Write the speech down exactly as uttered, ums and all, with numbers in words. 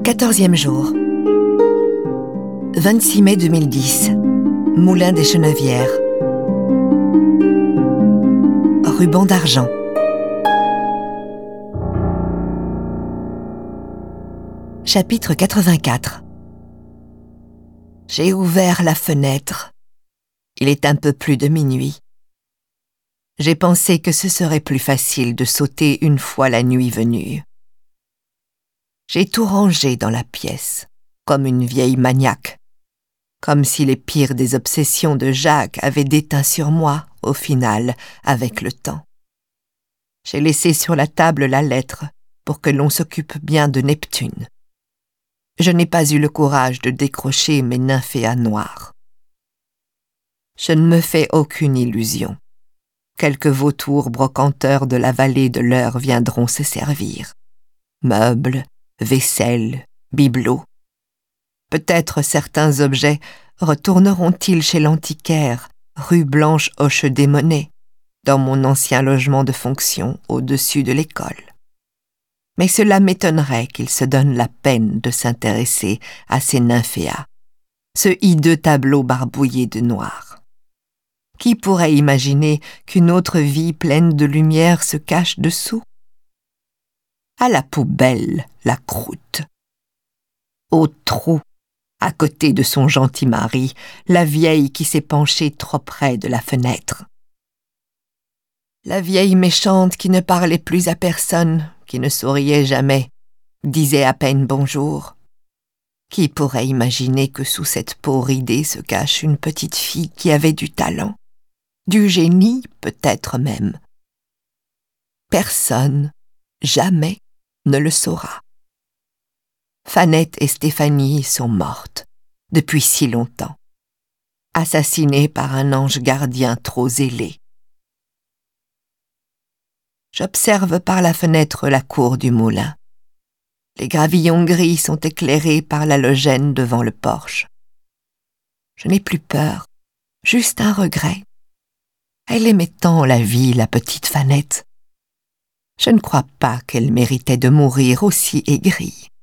Quatorzième jour. vingt-six mai deux mille dix. Moulin des Chenevières. Ruban d'argent. Chapitre quatre-vingt-quatre. J'ai ouvert la fenêtre. Il est un peu plus de minuit. J'ai pensé que ce serait plus facile de sauter une fois la nuit venue. J'ai tout rangé dans la pièce, comme une vieille maniaque, comme si les pires des obsessions de Jacques avaient déteint sur moi, au final, avec le temps. J'ai laissé sur la table la lettre pour que l'on s'occupe bien de Neptune. Je n'ai pas eu le courage de décrocher mes nymphéas noirs. Je ne me fais aucune illusion. Quelques vautours brocanteurs de la vallée de l'Eure viendront se servir. Meubles, vaisselle, bibelots. Peut-être certains objets retourneront-ils chez l'antiquaire, rue Blanche-Hoche-des-Monnaies, dans mon ancien logement de fonction au-dessus de l'école. Mais cela m'étonnerait qu'ils se donnent la peine de s'intéresser à ces nymphéas, ce hideux tableau barbouillé de noir. Qui pourrait imaginer qu'une autre vie pleine de lumière se cache dessous? À la poubelle, la croûte. Au trou, à côté de son gentil mari, la vieille qui s'est penchée trop près de la fenêtre. La vieille méchante qui ne parlait plus à personne, qui ne souriait jamais, disait à peine bonjour. Qui pourrait imaginer que sous cette peau ridée se cache une petite fille qui avait du talent, du génie peut-être même? Personne, jamais, ne le saura. Fanette et Stéphanie sont mortes, depuis si longtemps, assassinées par un ange gardien trop zélé. J'observe par la fenêtre la cour du moulin. Les gravillons gris sont éclairés par l'halogène devant le porche. Je n'ai plus peur, juste un regret. Elle aimait tant la vie, la petite Fanette. Je ne crois pas qu'elle méritait de mourir aussi aigrie.